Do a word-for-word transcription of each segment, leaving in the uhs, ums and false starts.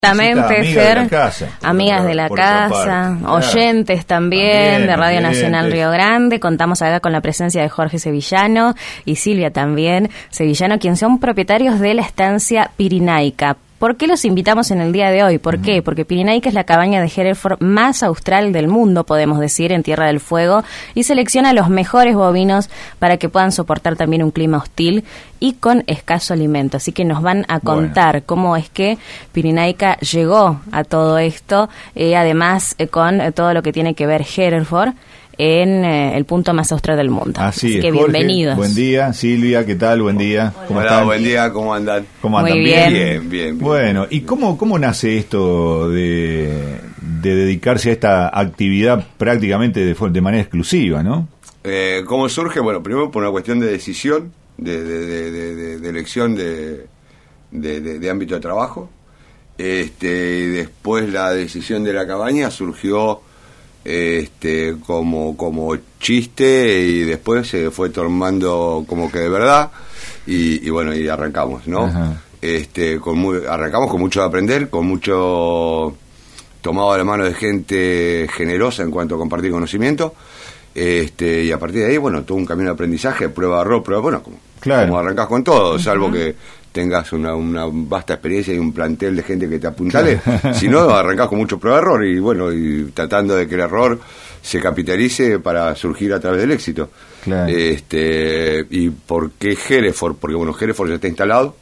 Exactamente, amiga Fer, de la casa, amigas por, de la por casa, oyentes también, también de Radio oyentes. Nacional Río Grande. Contamos acá con la presencia de Jorge Sevillano y Silvia también, Sevillano, quienes son propietarios de la estancia Pirinaica. ¿Por qué los invitamos en el día de hoy? ¿Por uh-huh. qué? Porque Pirinaica es la cabaña de Hereford más austral del mundo, podemos decir, en Tierra del Fuego, y selecciona los mejores bovinos para que puedan soportar también un clima hostil y con escaso alimento. Así que nos van a contar bueno. cómo es que Pirinaica llegó a todo esto, eh, además eh, con eh, todo lo que tiene que ver Hereford en eh, el punto más austral del mundo. Así, Así es, que Jorge, bienvenidos. Buen día, Silvia, ¿qué tal? Buen día. Hola, ¿Cómo Hola están? buen día, ¿cómo andan? ¿Cómo andan? Muy ¿Bien? bien. Bien, bien, bien. Bueno, ¿y cómo, cómo nace esto de, de dedicarse a esta actividad prácticamente de, de manera exclusiva, ¿no? Eh, ¿Cómo surge? Bueno, primero por una cuestión de decisión, de, de, de, de, de, de elección de, de, de, de ámbito de trabajo. Este, y después la decisión de la cabaña surgió este como como chiste y después se fue tomando como que de verdad y, y bueno, y arrancamos, ¿no? Ajá. Este con muy, arrancamos con mucho de aprender, con mucho tomado de la mano de gente generosa en cuanto a compartir conocimiento, este y a partir de ahí, bueno, todo un camino de aprendizaje, prueba error, prueba, bueno, como, claro. como arrancás con todo, salvo uh-huh. que tengas una, una vasta experiencia y un plantel de gente que te apuntale, si no, arrancás con mucho prueba-error y bueno, y tratando de que el error se capitalice para surgir a través del éxito. Claro. Este, ¿y por qué Hereford? Porque bueno, Hereford ya está instalado,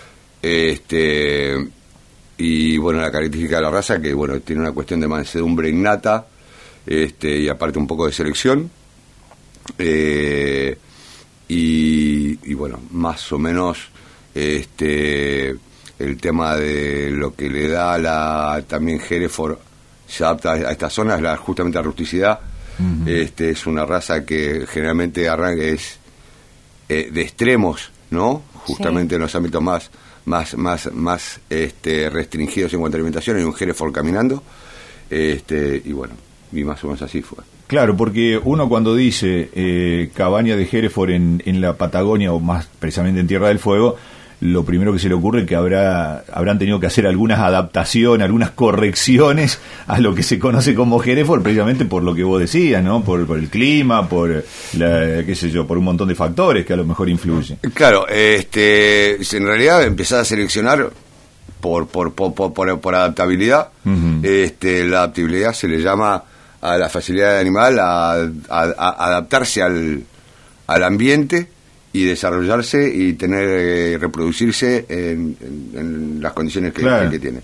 este, y bueno, la característica de la raza que bueno, tiene una cuestión de mansedumbre innata, este, y aparte un poco de selección, eh, y, y bueno, más o menos este el tema de lo que le da la también Hereford se adapta a estas zonas, la, justamente la rusticidad. Uh-huh. Este es una raza que generalmente arranca es eh, de extremos, ¿no? Justamente sí. En los ámbitos más más más más este restringidos en cuanto a alimentación, hay un Hereford caminando, este y bueno, y más o menos así fue. Claro, porque uno cuando dice eh, cabaña de Hereford en, en la Patagonia o más precisamente en Tierra del Fuego, lo primero que se le ocurre es que habrá habrán tenido que hacer algunas adaptaciones, algunas correcciones a lo que se conoce como Hereford, precisamente por lo que vos decías, ¿no? Por, por el clima, por la, qué sé yo, por un montón de factores que a lo mejor influyen. Claro, este, en realidad empezás a seleccionar por por por por, por, por adaptabilidad. Uh-huh. Este, la adaptabilidad se le llama a la facilidad del animal a, a, a adaptarse al, al ambiente y desarrollarse y tener eh, reproducirse en, en, en las condiciones que, claro. que tiene.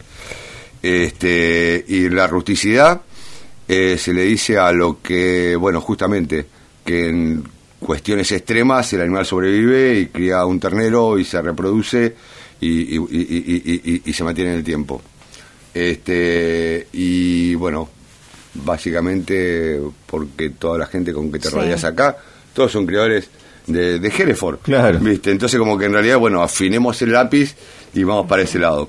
Este, y la rusticidad eh, se le dice a lo que, bueno, justamente, que en cuestiones extremas el animal sobrevive y cría un ternero y se reproduce y, y, y, y, y, y se mantiene en el tiempo. Este, y bueno, básicamente porque toda la gente con que te sí. rodeas acá, todos son criadores de, de Hereford, claro. ¿viste? Entonces como que en realidad, bueno, afinemos el lápiz y vamos para ese lado.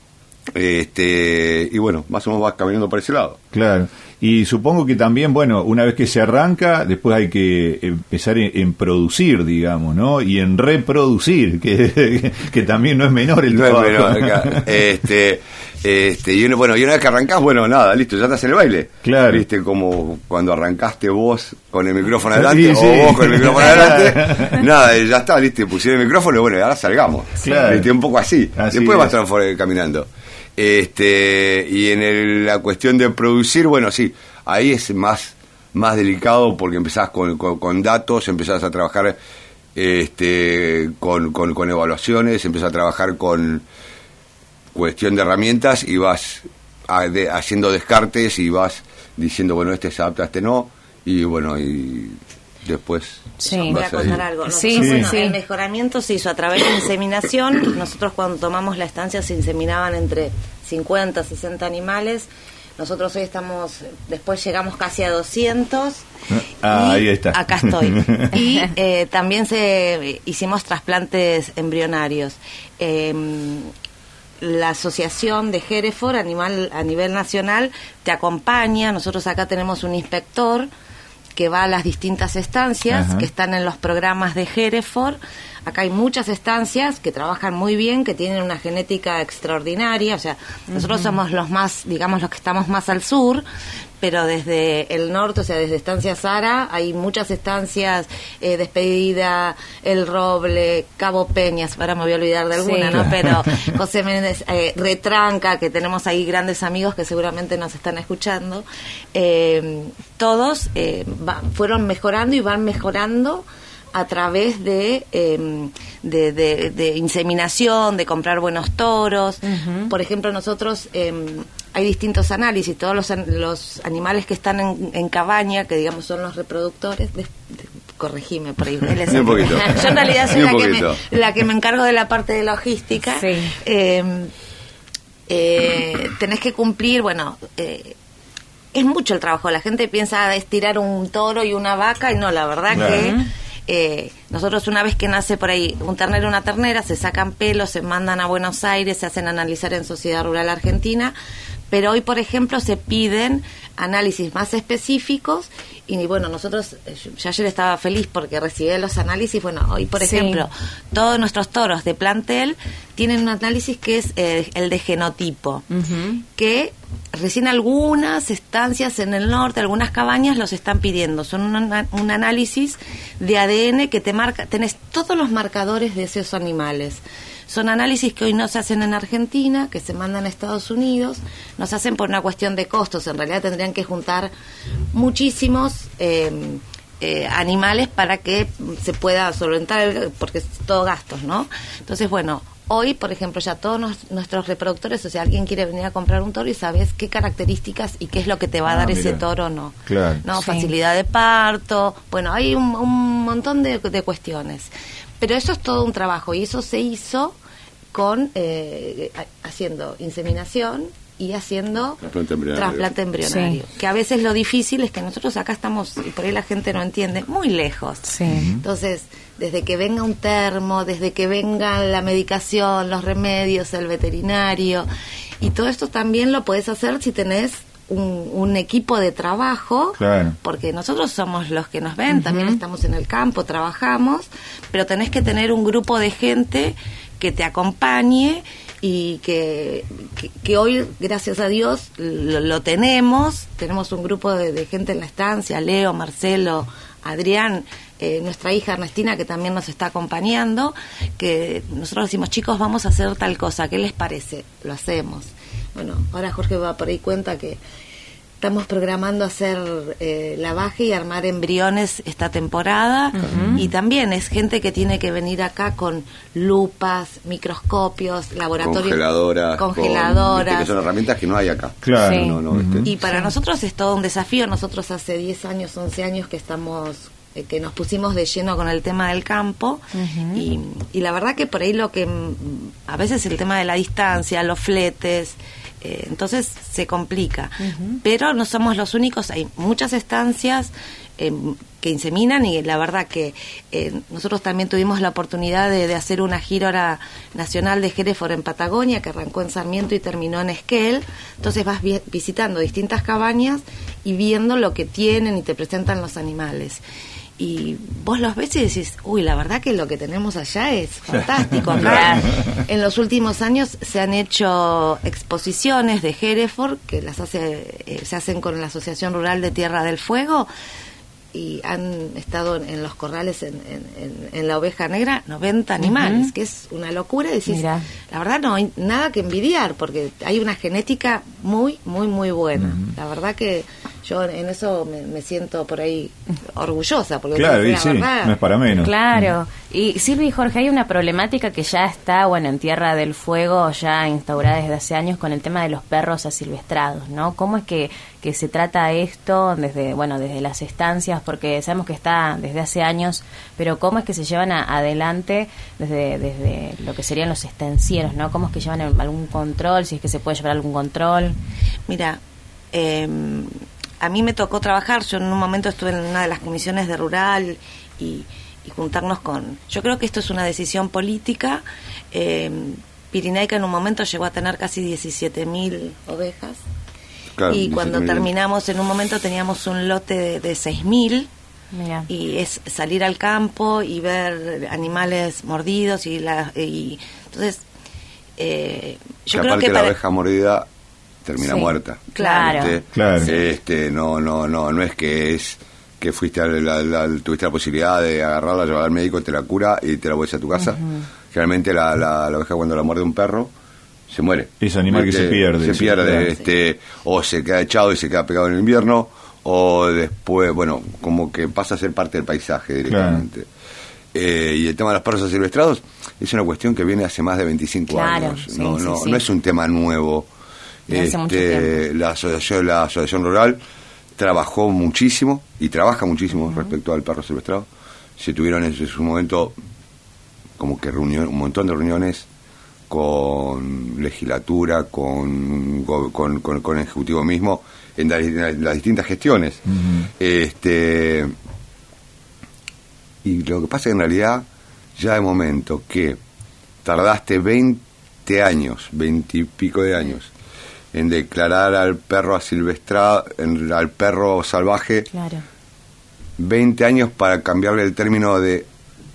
Este, y bueno, más o menos vas caminando para ese lado. Claro. Y supongo que también, bueno, una vez que se arranca, después hay que empezar en, en producir, digamos, ¿no? Y en reproducir, que, que, que también no es menor el no trabajo. Es menor, claro. Este, este, y uno, bueno, y una vez que arrancás, bueno, nada, listo, ya estás en el baile. Claro. Viste, como cuando arrancaste vos con el micrófono adelante, sí, sí. o vos con el micrófono adelante, nada, ya está, listo, pusieron el micrófono y bueno, ahora salgamos. Claro. Viste, un poco así. así después es. vas transform- caminando. Este, y en el, la cuestión de producir, bueno, sí, ahí es más, más delicado porque empezás con, con, con datos, empezás a trabajar este, con, con, con evaluaciones, empezás a trabajar con cuestión de herramientas y vas a, de, haciendo descartes y vas diciendo, bueno, este se adapta, este no, y bueno, y después... Sí, voy a contar algo. Nosotros, sí, bueno, sí. El mejoramiento se hizo a través de inseminación. Nosotros cuando tomamos la estancia se inseminaban entre cincuenta, sesenta animales. Nosotros hoy estamos, después llegamos casi a doscientos. Ah, ahí está. Acá estoy. Y eh, también se hicimos trasplantes embrionarios. Eh, la asociación de Hereford animal a nivel nacional te acompaña. Nosotros acá tenemos un inspector que va a las distintas estancias, ajá, que están en los programas de Hereford acá hay muchas estancias que trabajan muy bien, que tienen una genética extraordinaria, o sea, nosotros uh-huh. somos los más, digamos, los que estamos más al sur, pero desde el norte, o sea, desde Estancia Sara, hay muchas estancias, eh, Despedida, El Roble, Cabo Peñas, ahora me voy a olvidar de alguna, sí. ¿no? Pero José Méndez, eh, Retranca, que tenemos ahí grandes amigos que seguramente nos están escuchando, eh, todos eh, va, fueron mejorando y van mejorando a través de, eh, de, de, de inseminación, de comprar buenos toros. Uh-huh. Por ejemplo, nosotros eh, hay distintos análisis, todos los, los animales que están en, en cabaña, que digamos son los reproductores, de, de, corregime por ahí. Sí, un poquito. Yo en realidad soy sí, la, que me, la que me encargo de la parte de logística. Sí. Eh, eh, tenés que cumplir, bueno... Eh, es mucho el trabajo, la gente piensa estirar un toro y una vaca, y no, la verdad claro. que... Eh, nosotros una vez que nace por ahí un ternero o una ternera, se sacan pelos, se mandan a Buenos Aires, se hacen analizar en Sociedad Rural Argentina, pero hoy, por ejemplo, se piden análisis más específicos y bueno, nosotros, yo ayer estaba feliz porque recibí los análisis, bueno, hoy, por sí. ejemplo, todos nuestros toros de plantel tienen un análisis que es eh, el de genotipo, uh-huh. que recién algunas estancias en el norte, algunas cabañas los están pidiendo. Son un, un análisis de A D N que te marca, tenés todos los marcadores de esos animales. Son análisis que hoy no se hacen en Argentina, que se mandan a Estados Unidos, no se hacen por una cuestión de costos. En realidad tendrían que juntar muchísimos eh, eh, animales para que se pueda solventar, porque es todo gastos, ¿no? Entonces, bueno... Hoy, por ejemplo, ya todos nos, nuestros reproductores, o sea, alguien quiere venir a comprar un toro y sabes qué características y qué es lo que te va a ah, dar mira. ese toro o no. Claro. No, sí. facilidad de parto, bueno, hay un, un montón de, de cuestiones. Pero eso es todo un trabajo y eso se hizo con eh, haciendo inseminación y haciendo trasplante embrionario, trasplante embrionario sí. que a veces lo difícil es que nosotros acá estamos, y por ahí la gente no entiende, muy lejos. Sí. Entonces, desde que venga un termo, desde que venga la medicación, los remedios, el veterinario, y todo esto también lo puedes hacer si tenés un, un equipo de trabajo, claro. porque nosotros somos los que nos ven, uh-huh. también estamos en el campo, trabajamos, pero tenés que tener un grupo de gente que te acompañe y que, que, que hoy, gracias a Dios, lo, lo tenemos. Tenemos un grupo de, de gente en la estancia, Leo, Marcelo, Adrián, eh, nuestra hija Ernestina, que también nos está acompañando, que nosotros decimos, chicos, vamos a hacer tal cosa, ¿qué les parece? Lo hacemos. Bueno, ahora Jorge va por ahí cuenta que estamos programando hacer eh, lavaje y armar embriones esta temporada, uh-huh. y también es gente que tiene que venir acá con lupas, microscopios, laboratorios, congeladoras, congeladoras, con, que son herramientas que no hay acá. Claro. Sí. No, no, uh-huh. este. Y para sí. nosotros es todo un desafío. Nosotros hace diez años, once años que estamos eh, que nos pusimos de lleno con el tema del campo, uh-huh. y, y la verdad que por ahí lo que a veces el tema de la distancia, los fletes, Eh, entonces se complica, uh-huh. pero no somos los únicos, hay muchas estancias eh, que inseminan y la verdad que eh, nosotros también tuvimos la oportunidad de, de hacer una gira nacional de Hereford en Patagonia, que arrancó en Sarmiento y terminó en Esquel. Entonces vas vi- visitando distintas cabañas y viendo lo que tienen y te presentan los animales. Y vos los ves y decís, uy, la verdad que lo que tenemos allá es fantástico. Acá en los últimos años se han hecho exposiciones de Hereford que las hace eh, se hacen con la Asociación Rural de Tierra del Fuego, y han estado en, en los corrales en, en, en, en la Oveja Negra noventa animales, uh-huh. que es una locura. Y decís, Mira. la verdad no hay nada que envidiar porque hay una genética muy, muy, muy buena. Uh-huh. La verdad que yo en eso me, me siento por ahí orgullosa. Porque claro, y la sí, verdad, no es para menos. Claro. Y Silvia y Jorge, hay una problemática que ya está, bueno, en Tierra del Fuego, ya instaurada desde hace años con el tema de los perros asilvestrados, ¿no? ¿Cómo es que, que se trata esto desde, bueno, desde las estancias? Porque sabemos que está desde hace años, pero ¿cómo es que se llevan a, adelante desde, desde lo que serían los estancieros, ¿no? ¿Cómo es que llevan algún control, si es que se puede llevar algún control? Mira, eh, a mí me tocó trabajar, yo en un momento estuve en una de las comisiones de rural y, y juntarnos con... Yo creo que esto es una decisión política. Eh, Pirinaica en un momento llegó a tener casi diecisiete mil ovejas, claro, y cuando terminamos, en un momento teníamos un lote de, de seis mil, Mirá. Y es salir al campo y ver animales mordidos y, la, y entonces eh, yo que creo aparte que la para... oveja mordida termina Sí. muerta. Claro. ¿Viste? Claro. Este, no, no, no, no es que es que fuiste a la, la- tuviste la posibilidad de agarrarla, llevarla al médico, te la cura y te la vuelves a tu casa. Uh-huh. Generalmente la, la, la oveja cuando la muerde un perro se muere. Es animal ¿Viste? que se pierde. Se sí, pierde, claro. este, o se queda echado y se queda pegado en el invierno, o después, bueno, como que pasa a ser parte del paisaje directamente. Claro. Eh, y el tema de los perros asilvestrados es una cuestión que viene hace más de veinticinco claro, años. sí, no, sí, no, sí. no es un tema nuevo. Este, la asociación, la asociación rural trabajó muchísimo y trabaja muchísimo uh-huh. respecto al perro silvestrado. Se tuvieron en su momento como que reunión, un montón de reuniones con legislatura, con con, con, con el ejecutivo mismo en, la, en las distintas gestiones. Uh-huh. Este y lo que pasa es que en realidad ya de momento que tardaste veinte años, veinte y pico de años en declarar al perro asilvestrado, en, al perro salvaje, claro. veinte años para cambiarle el término de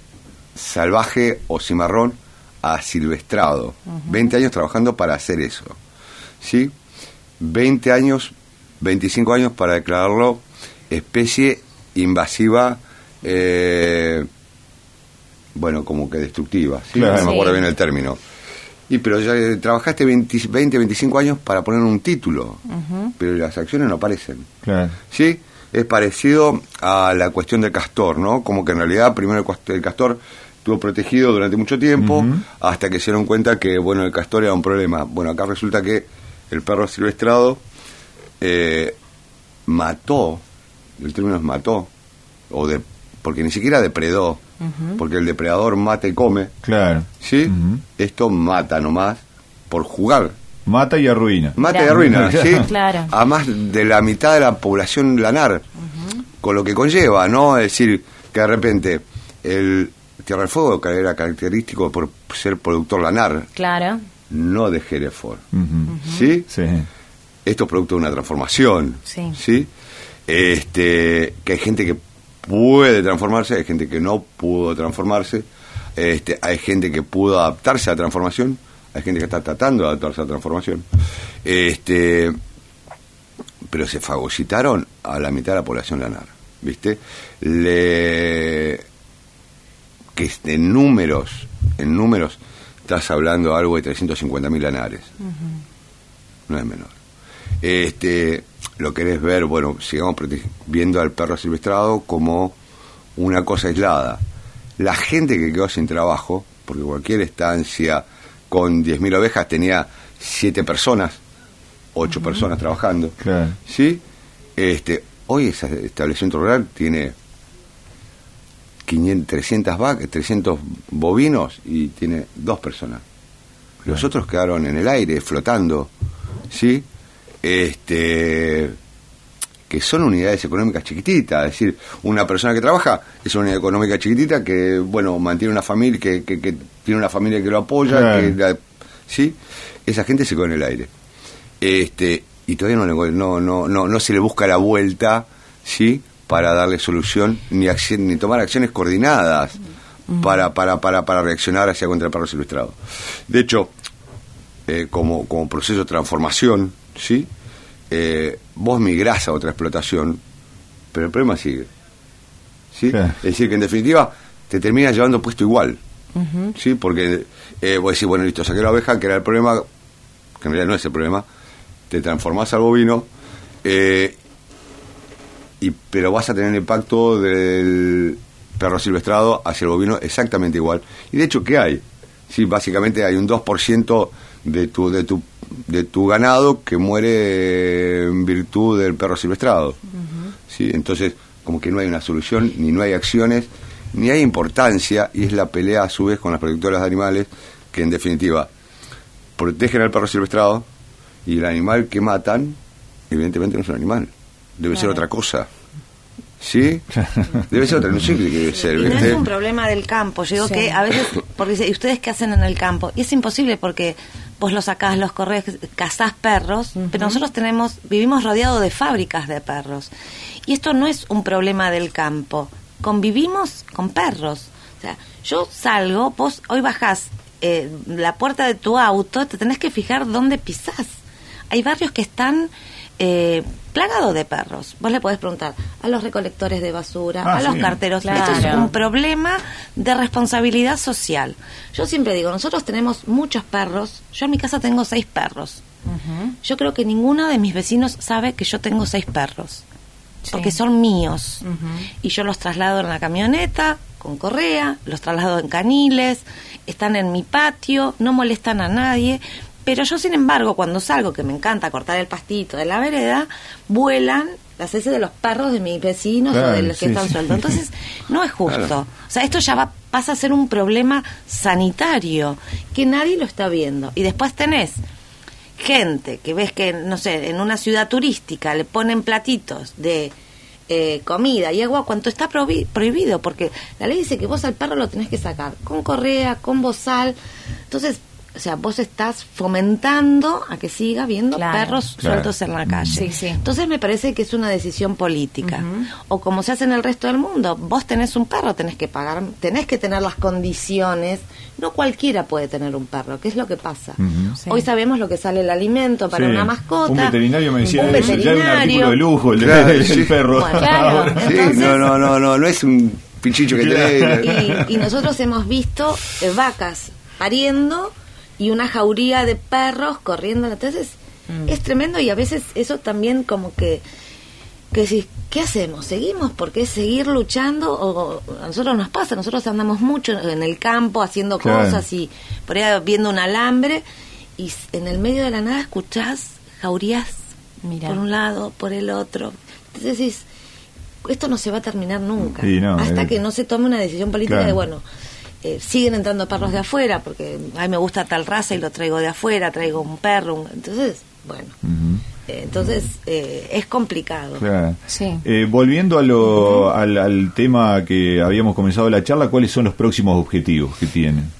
salvaje o cimarrón a silvestrado. Uh-huh. veinte años trabajando para hacer eso. ¿Sí? veinte años, veinticinco años para declararlo especie invasiva, eh, bueno, como que destructiva. ¿Sí? Claro. No me acuerdo bien el término. Y pero ya trabajaste veinte, veinticinco años para poner un título, uh-huh. pero las acciones no aparecen. Claro. ¿Sí? Es parecido a la cuestión del castor, ¿no? Como que en realidad primero el castor estuvo protegido durante mucho tiempo, uh-huh. hasta que se dieron cuenta que, bueno, el castor era un problema. Bueno, acá resulta que el perro silvestrado eh, mató, el término es mató, o de, porque ni siquiera depredó, uh-huh. porque el depredador mata y come. Claro. ¿Sí? Uh-huh. Esto mata nomás por jugar. Mata y arruina. Mata claro. y arruina, ¿sí? Claro. A más de la mitad de la población lanar, uh-huh. con lo que conlleva, ¿no? Es decir, que de repente el Tierra del Fuego, que era característico por ser productor lanar, claro. no de Hereford, uh-huh. Uh-huh. ¿sí? Sí. Esto es producto de una transformación, sí. ¿sí? Este, que hay gente que puede transformarse, hay gente que no pudo transformarse, este, hay gente que pudo adaptarse a la transformación, hay gente que está tratando de adaptarse a la transformación, este, pero se fagocitaron a la mitad de la población lanar, ¿viste? Le, que en números, en números, estás hablando algo de trescientos cincuenta mil lanares, uh-huh. no es menor. Este, lo querés ver, bueno, sigamos viendo al perro silvestrado como una cosa aislada. La gente que quedó sin trabajo, porque cualquier estancia con diez mil ovejas tenía siete personas, ocho uh-huh. personas trabajando, claro. ¿sí? Este, hoy ese establecimiento rural tiene quinientas, trescientas vacas, trescientos bovinos y tiene dos personas. Los claro. otros quedaron en el aire, flotando, ¿sí? Este, que son unidades económicas chiquititas, es decir, una persona que trabaja es una unidad económica chiquitita que, bueno, mantiene una familia, que, que, que tiene una familia que lo apoya, claro. que la, ¿sí? Esa gente se quedó en el aire. Este, y todavía no, le, no, no, no, no se le busca la vuelta, ¿sí? Para darle solución, ni acción, ni tomar acciones coordinadas uh-huh. para, para, para, para reaccionar hacia contra el perro silvestrado. De hecho, eh, como, como proceso de transformación, ¿sí? Eh, vos migrás a otra explotación, pero el problema sigue, ¿sí? Yeah. Es decir, que en definitiva te terminas llevando puesto igual, uh-huh. ¿sí? Porque eh, vos decís, bueno, listo, saqué la oveja, que era el problema, que en realidad no es el problema, te transformás al bovino, eh, y, pero vas a tener el impacto del perro silvestrado hacia el bovino exactamente igual. Y de hecho, ¿qué hay? Sí, básicamente hay un dos por ciento de tu, de tu de tu ganado que muere en virtud del perro silvestrado. Uh-huh. ¿Sí? Entonces, como que no hay una solución, ni no hay acciones, ni hay importancia, y es la pelea a su vez con las protectoras de animales, que en definitiva protegen al perro silvestrado, y el animal que matan, evidentemente no es un animal, debe claro. ser otra cosa. ¿Sí? Debe ser otra, no sé qué debe ser. Y no es un problema del campo, yo digo sí. que a veces, porque dice, ¿y ustedes qué hacen en el campo? Y es imposible porque vos los sacás, los corres, cazás perros, uh-huh. pero nosotros tenemos, vivimos rodeados de fábricas de perros. Y esto no es un problema del campo, convivimos con perros. O sea, yo salgo, vos hoy bajás eh, la puerta de tu auto, te tenés que fijar dónde pisás. Hay barrios que están eh, plagados de perros. Vos le podés preguntar a los recolectores de basura, ah, a los sí, carteros. Claro. Esto es un problema de responsabilidad social. Yo siempre digo, nosotros tenemos muchos perros. Yo en mi casa tengo seis perros. Uh-huh. Yo creo que ninguno de mis vecinos sabe que yo tengo seis perros. Sí. Porque son míos. Uh-huh. Y yo los traslado en la camioneta con correa, los traslado en caniles, están en mi patio, no molestan a nadie. Pero yo, sin embargo, cuando salgo, que me encanta cortar el pastito de la vereda, vuelan las heces de los perros de mis vecinos, claro, o de los que sí, están sí. sueltos. Entonces, no es justo. Claro. O sea, esto ya va, pasa a ser un problema sanitario, que nadie lo está viendo. Y después tenés gente que ves que, no sé, en una ciudad turística le ponen platitos de eh, comida y agua cuando está prohibi- prohibido, porque la ley dice que vos al perro lo tenés que sacar con correa, con bozal. Entonces, o sea, vos estás fomentando a que siga habiendo claro, perros claro. sueltos en la calle. Sí, sí. Entonces me parece que es una decisión política. Uh-huh. O como se hace en el resto del mundo, vos tenés un perro, tenés que pagar, tenés que tener las condiciones. No cualquiera puede tener un perro, ¿qué es lo que pasa? Uh-huh. Sí. Hoy sabemos lo que sale el alimento para sí. una mascota. Un veterinario me decía, un eso ya es un artículo de lujo, el, claro, el, sí. el perro. Bueno, claro. Entonces, sí, no, no, no, no, no es un pichicho que tenés. Y, y nosotros hemos visto eh, vacas pariendo y una jauría de perros corriendo. Entonces mm. es tremendo, y a veces eso también como que que si, ¿qué hacemos? ¿Seguimos? Porque es seguir luchando, o a nosotros nos pasa, nosotros andamos mucho en el campo haciendo claro. cosas y por ahí viendo un alambre, y en el medio de la nada escuchás jaurías Mirá. por un lado, por el otro. Entonces decís, esto no se va a terminar nunca, sí, no, hasta eh, que no se tome una decisión política claro. de, bueno, Eh, siguen entrando perros de afuera porque a mí me gusta tal raza y lo traigo de afuera, traigo un perro, un... entonces, bueno, uh-huh. eh, entonces eh, es complicado. Claro. Sí. Eh, volviendo a lo, uh-huh. al, al tema que habíamos comenzado la charla, ¿cuáles son los próximos objetivos que tienen?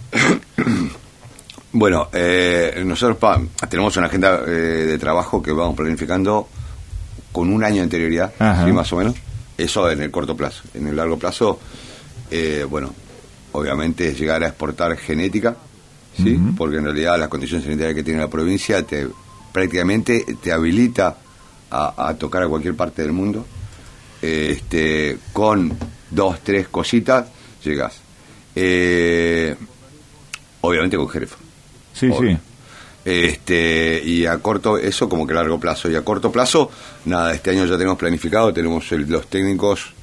Bueno, eh, nosotros pa, tenemos una agenda eh, de trabajo que vamos planificando con un año de anterioridad, ¿sí? Más o menos. Eso en el corto plazo. En el largo plazo, eh, bueno, obviamente es llegar a exportar genética, ¿sí? Uh-huh. Porque en realidad las condiciones sanitarias que tiene la provincia te prácticamente te habilita a, a tocar a cualquier parte del mundo. Este, con dos, tres cositas llegas. Eh, obviamente con Hereford. Sí, obvio. sí. Este, y a corto, eso como que a largo plazo. Y a corto plazo, nada, este año ya tenemos planificado, tenemos el, los técnicos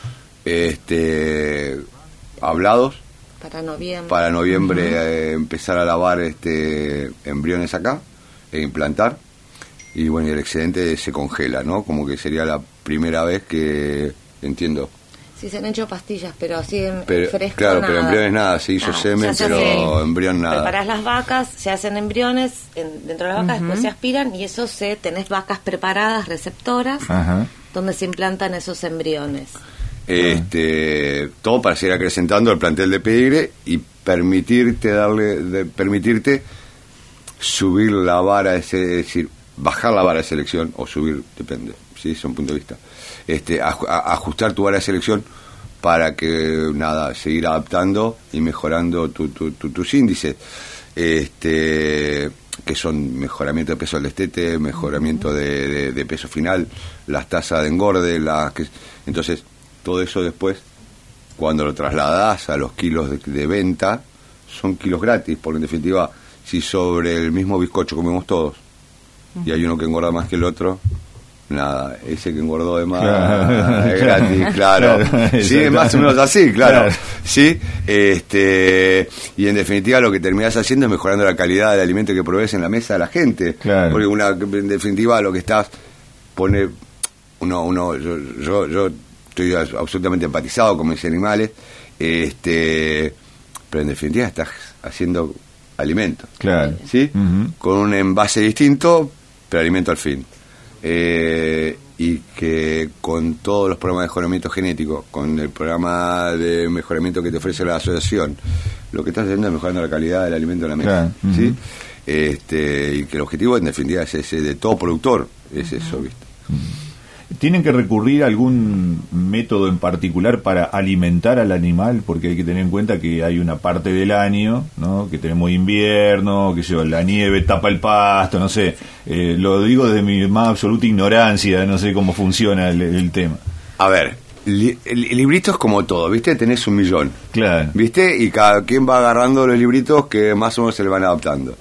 este hablados. Para noviembre. Para noviembre uh-huh. eh, empezar a lavar este embriones acá e implantar. Y bueno, y el excedente se congela, ¿no? Como que sería la primera vez que, entiendo. Sí, se han hecho pastillas, pero así en pero, fresco claro, nada. pero embriones nada, se hizo no, semen, se pero hace, embrión nada. Preparás las vacas, se hacen embriones en, dentro de las vacas, uh-huh. después se aspiran y eso se, tenés vacas preparadas, receptoras, uh-huh. donde se implantan esos embriones. Este, todo para seguir acrecentando el plantel de pedigre y permitirte darle, de, permitirte subir la vara, ese, es decir, bajar la vara de selección o subir, depende, sí, es un punto de vista. Este, a, a, ajustar tu vara de selección para que nada, seguir adaptando y mejorando tu, tu, tu, tus índices, este, que son mejoramiento de peso del destete, mejoramiento de, de, de peso final, las tasas de engorde, las que, entonces todo eso después, cuando lo trasladás a los kilos de, de venta, son kilos gratis, porque en definitiva, si sobre el mismo bizcocho comemos todos, y hay uno que engorda más que el otro, nada, ese que engordó de más claro. es gratis, claro. claro sí, es más o menos así, claro. claro. Sí, este, y en definitiva lo que terminás haciendo es mejorando la calidad del alimento que provees en la mesa de la gente. Claro. Porque una, en definitiva lo que estás, pone, uno, uno, yo, yo, yo estoy absolutamente empatizado con mis animales, este, pero en definitiva estás haciendo alimento, claro, ¿sí? Uh-huh. Con un envase distinto, pero alimento al fin. Eh, y que con todos los programas de mejoramiento genético, con el programa de mejoramiento que te ofrece la asociación, lo que estás haciendo es mejorando la calidad del alimento en la mesa, claro. Uh-huh. ¿sí? este, y que el objetivo en definitiva es ese de todo productor, es uh-huh. eso, ¿viste? ¿Tienen que recurrir a algún método en particular para alimentar al animal? Porque hay que tener en cuenta que hay una parte del año, ¿no?, que tenemos invierno, que yo, la nieve tapa el pasto, no sé. Eh, lo digo desde mi más absoluta ignorancia, no sé cómo funciona el, el tema. A ver, li, el, el librito es como todo, ¿viste? Tenés un millón. Claro. ¿Viste? Y cada quien va agarrando los libritos que más o menos se le van adaptando.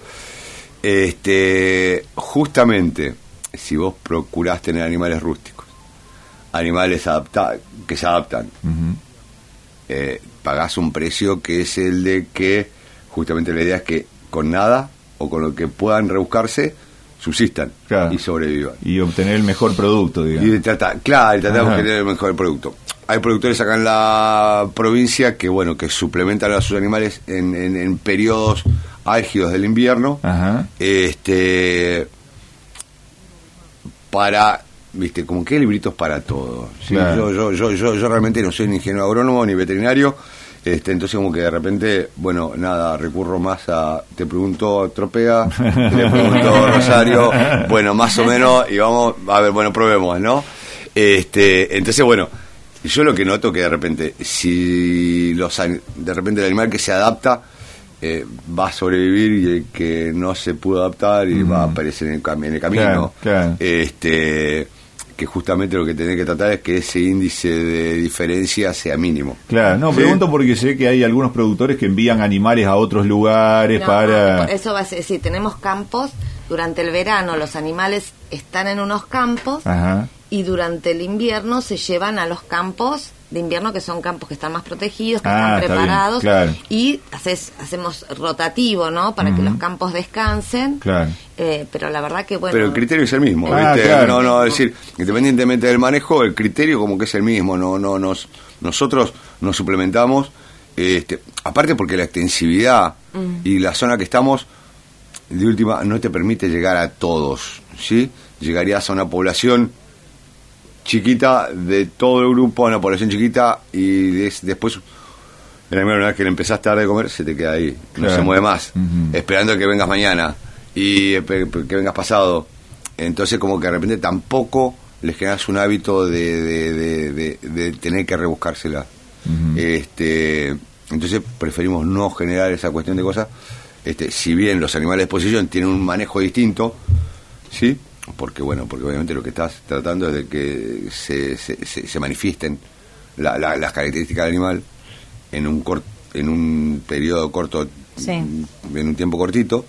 Este, justamente, si vos procurás tener animales rústicos, animales adapta que se adaptan, uh-huh. eh, pagás un precio que es el de que justamente la idea es que con nada o con lo que puedan rebuscarse subsistan, claro, y sobrevivan y obtener el mejor producto, digamos. Y tratar, claro, y tratar de obtener el mejor producto. Hay productores acá en la provincia que bueno que suplementan a sus animales en, en, en periodos álgidos del invierno, ajá, este para, viste, como que hay libritos para todo, ¿sí? Claro. yo, yo, yo, yo, yo realmente no soy ni ingeniero agrónomo ni veterinario, este, entonces como que de repente, bueno, nada, recurro más a, te pregunto Tropea, te pregunto Rosario, bueno, más o menos, y vamos, a ver, bueno, probemos, ¿no? Este, entonces, bueno, yo lo que noto que de repente, si los de repente el animal que se adapta eh, va a sobrevivir y el que no se pudo adaptar y mm. va a aparecer en el, cam en el camino, claro, claro. Este, que justamente lo que tenés que tratar es que ese índice de diferencia sea mínimo. Claro, no, ¿sí? Pregunto porque sé que hay algunos productores que envían animales a otros lugares no, para... No, eso va a ser, sí, tenemos campos, durante el verano los animales están en unos campos, ajá, y durante el invierno se llevan a los campos de invierno, que son campos que están más protegidos, que ah, están preparados, está bien, claro, y haces, hacemos rotativo, ¿no?, para uh-huh. que los campos descansen, claro, eh, pero la verdad que bueno... Pero el criterio es el mismo, ah, ¿viste? Claro. No, no, es decir, independientemente del manejo, el criterio como que es el mismo, no, no, nos, nosotros nos suplementamos, este, aparte porque la extensividad uh-huh. y la zona que estamos, de última, no te permite llegar a todos, ¿sí? Llegarías a una población chiquita de todo el grupo, una población chiquita, y des, después la primera vez que le empezaste a dar de comer se te queda ahí, claro, no se mueve más, uh-huh. esperando que vengas mañana y eh, que vengas pasado. Entonces como que de repente tampoco les generas un hábito de, de, de, de, de tener que rebuscársela, uh-huh. este entonces preferimos no generar esa cuestión de cosas, este si bien los animales de exposición tienen un manejo distinto, ¿sí? Porque bueno, porque obviamente lo que estás tratando es de que se, se, se, se manifiesten la, la, las características del animal en un cort, en un periodo corto, sí, en un tiempo cortito,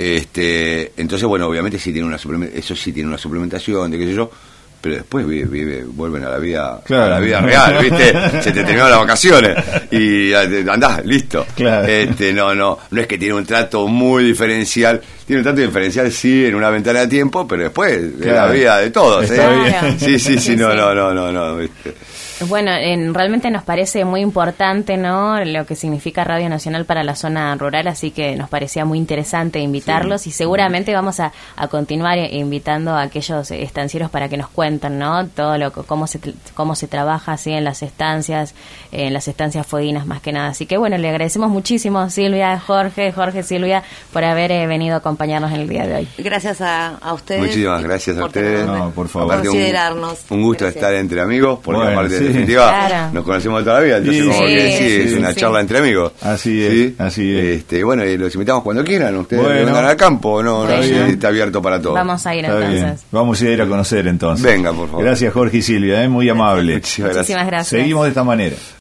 este entonces bueno, obviamente sí tiene una eso sí tiene una suplementación de qué sé yo, pero después vive, vive, vuelven a la vida, claro, a la vida real, ¿viste? Se te terminaron las vacaciones y andás, listo. Claro. Este, no, no, no es que tiene un trato muy diferencial, tiene un trato diferencial sí en una ventana de tiempo, pero después de claro, la vida de todos, ¿eh? Claro. Sí, sí, sí, no, no, no, no, no, ¿viste? Bueno, en, realmente nos parece muy importante, ¿no?, lo que significa Radio Nacional para la zona rural, así que nos parecía muy interesante invitarlos, sí, y seguramente vamos a, a continuar invitando a aquellos estancieros para que nos cuenten, ¿no?, todo lo cómo se cómo se trabaja así en las estancias, en las estancias fueguinas más que nada. Así que bueno, le agradecemos muchísimo, Silvia, Jorge, Jorge, Silvia, por haber eh, venido a acompañarnos en el día de hoy. Gracias a, a ustedes. Muchísimas gracias a ustedes. No, por favor. Aparte, considerarnos. Un, un gusto gracias. Estar entre amigos, porque bueno, aparte sí, de definitiva claro, nos conocemos de toda la vida, entonces sí, como sí, que sí, sí, es una sí, charla entre amigos. Así es, ¿sí? Así es. Este, bueno, y los invitamos cuando quieran, ustedes bueno, vengan al campo, no, no, sí, está abierto para todos. Vamos a ir está entonces. Bien. Vamos a ir a conocer entonces. Venga, por favor. Gracias, Jorge y Silvia, ¿eh? Muy amable. Muchísimas gracias. Seguimos de esta manera.